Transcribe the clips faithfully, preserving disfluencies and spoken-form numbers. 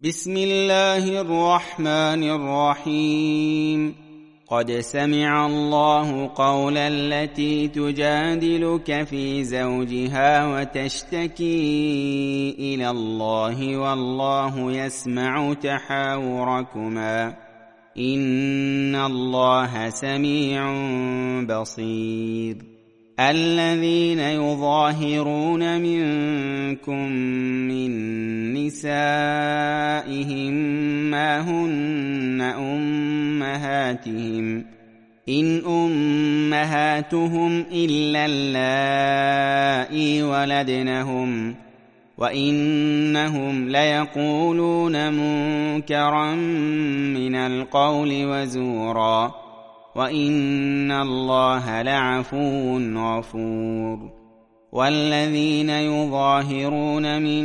بسم الله الرحمن الرحيم. قد سمع الله قول التي تجادلك في زوجها وتشتكي إلى الله والله يسمع تحاوركما إن الله سميع بصير. الذين يظاهرون منكم من نسائهم ما هن أمهاتهم إن أمهاتهم إلا اللائي ولدنهم وإنهم ليقولون منكرا من القول وزورا وإن الله لعفو غفور. والذين يظاهرون من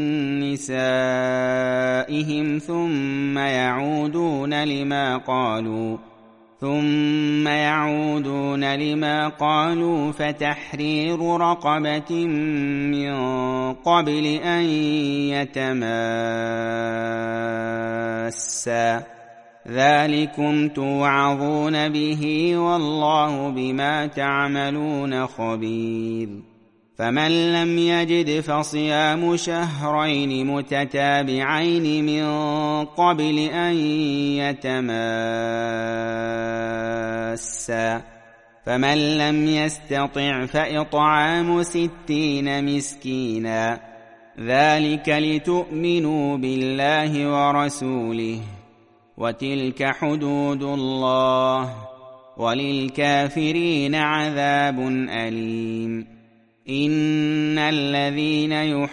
نسائهم ثم يعودون لما قالوا ثم يعودون لما قالوا فتحرير رقبة من قبل أن يتماسا ذلكم توعظون به والله بما تعملون خبير. فمن لم يجد فصيام شهرين متتابعين من قبل أن يتماسا فمن لم يستطع فإطعام ستين مسكينا ذلك لتؤمنوا بالله ورسوله وتلك حدود الله وللكافرين عذاب أليم. إن الذين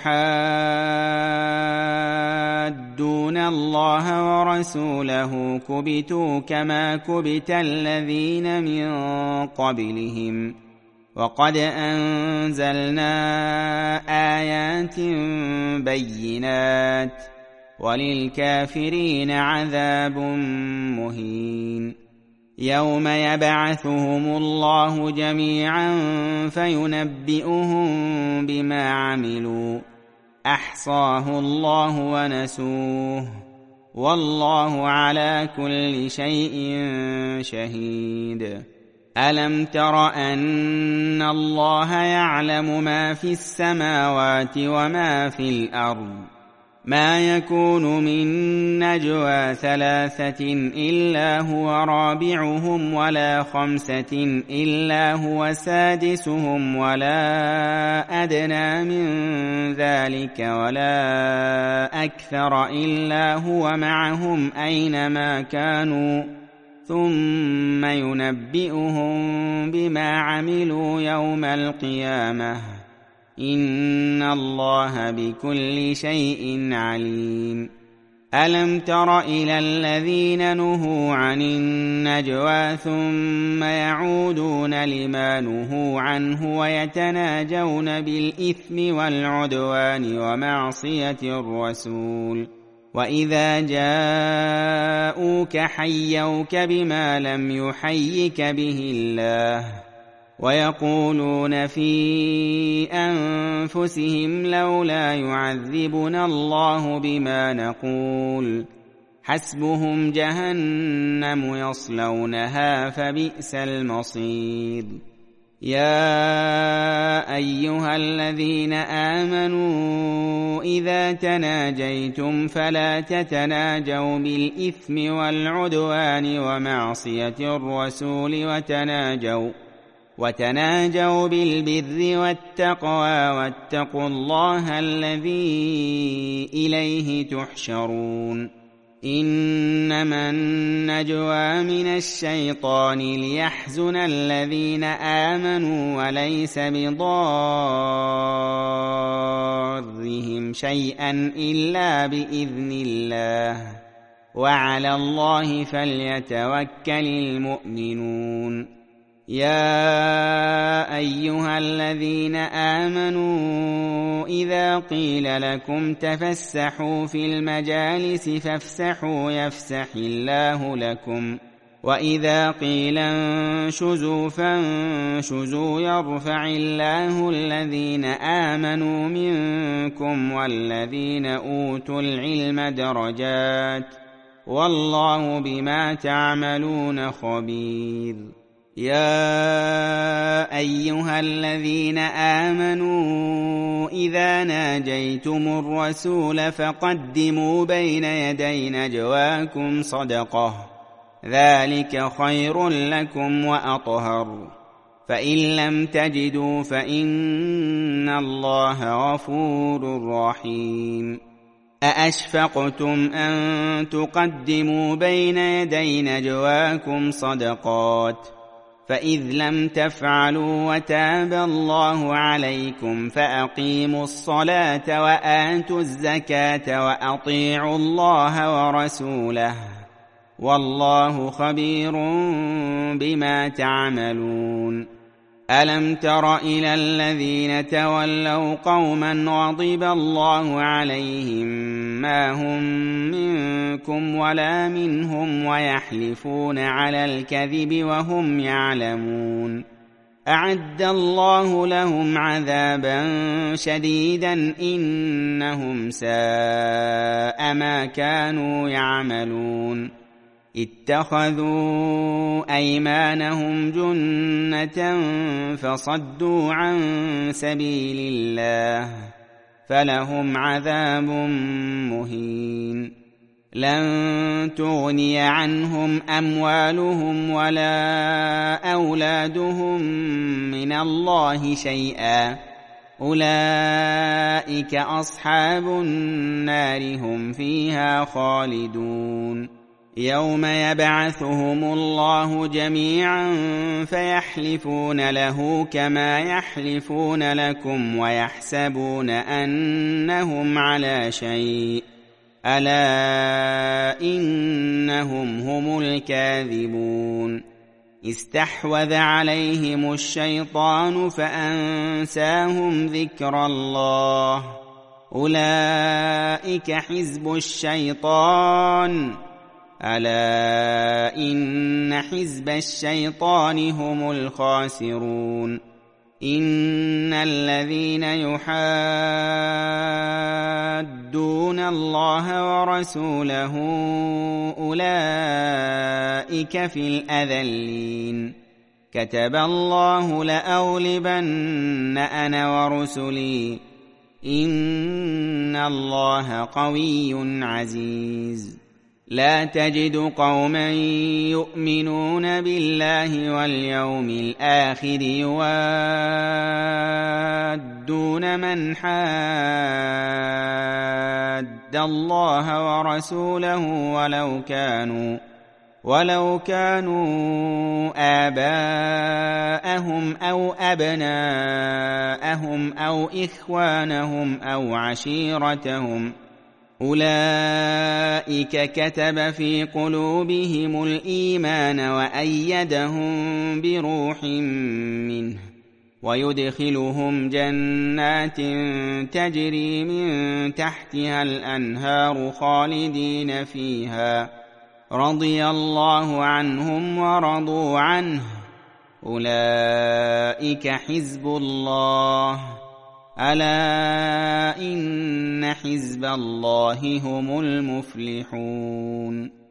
يحادون الله ورسوله كبتوا كما كبت الذين من قبلهم وقد أنزلنا آيات بينات وللكافرين عذاب مهين. يوم يبعثهم الله جميعا فينبئهم بما عملوا أحصاه الله ونسوه والله على كل شيء شهيد. ألم تر أن الله يعلم ما في السماوات وما في الأرض ما يكون من نجوى ثلاثة إلا هو رابعهم ولا خمسة إلا هو سادسهم ولا أدنى من ذلك ولا أكثر إلا هو معهم أينما كانوا ثم ينبئهم بما عملوا يوم القيامة إن الله بكل شيء عليم. ألم تر إلى الذين نهوا عن النجوى ثم يعودون لما نهوا عنه ويتناجون بالإثم والعدوان ومعصية الرسول وإذا جاءوك حيوك بما لم يحيك به الله ويقولون في أنفسهم لولا يعذبنا الله بما نقول حسبهم جهنم يصلونها فبئس المصير. يا أيها الذين آمنوا إذا تناجيتم فلا تتناجوا بالإثم والعدوان ومعصية الرسول وتناجوا وتناجوا بالبر والتقوى واتقوا الله الذي إليه تحشرون. إنما النجوى من الشيطان ليحزن الذين آمنوا وليس بضارهم شيئا إلا بإذن الله وعلى الله فليتوكل المؤمنون. يا أيها الذين آمنوا إذا قيل لكم تفسحوا في المجالس فافسحوا يفسح الله لكم وإذا قيل انشزوا فانشزوا يرفع الله الذين آمنوا منكم والذين أوتوا العلم درجات والله بما تعملون خبير. يا أيها الذين آمنوا إذا ناجيتم الرسول فقدموا بين يدي نجواكم صدقة ذلك خير لكم وأطهر، فإن لم تجدوا فإن الله غفور رحيم. أأشفقتم أن تقدموا بين يدي نجواكم صدقات فإذ لم تفعلوا وتاب الله عليكم فأقيموا الصلاة وآتوا الزكاة وأطيعوا الله ورسوله والله خبير بما تعملون. ألم تر إلى الذين تولوا قوما غضب الله عليهم ما هم منكم ولا منهم ويحلفون على الكذب وهم يعلمون. أعد الله لهم عذابا شديدا إنهم ساء ما كانوا يعملون. اتخذوا أيمانهم جنة فصدوا عن سبيل الله فلهم عذاب مهين. لن تغني عنهم أموالهم ولا أولادهم من الله شيئا أولئك أصحاب النار هم فيها خالدون. يوم يبعثهم الله جميعا فيحلفون له كما يحلفون لكم ويحسبون أنهم على شيء ألا إنهم هم الكاذبون. استحوذ عليهم الشيطان فأنساهم ذكر الله أولئك حزب الشيطان ألا إن حزب الشيطان هم الخاسرون. إن الذين يحادون الله ورسوله أولئك في الأذلين. كتب الله لأغلبن أنا ورسلي إن الله قوي عزيز. لا تجد قوما يؤمنون بالله واليوم الآخر يوادون من حاد الله ورسوله ولو كانوا ولو كانوا آباءهم أو أبناءهم أو إخوانهم أو عشيرتهم أولئك كتب في قلوبهم الإيمان وأيدهم بروح منه ويدخلهم جنات تجري من تحتها الأنهار خالدين فيها رضي الله عنهم ورضوا عنه أولئك حزب الله ألا إن حزب الله هم المفلحون.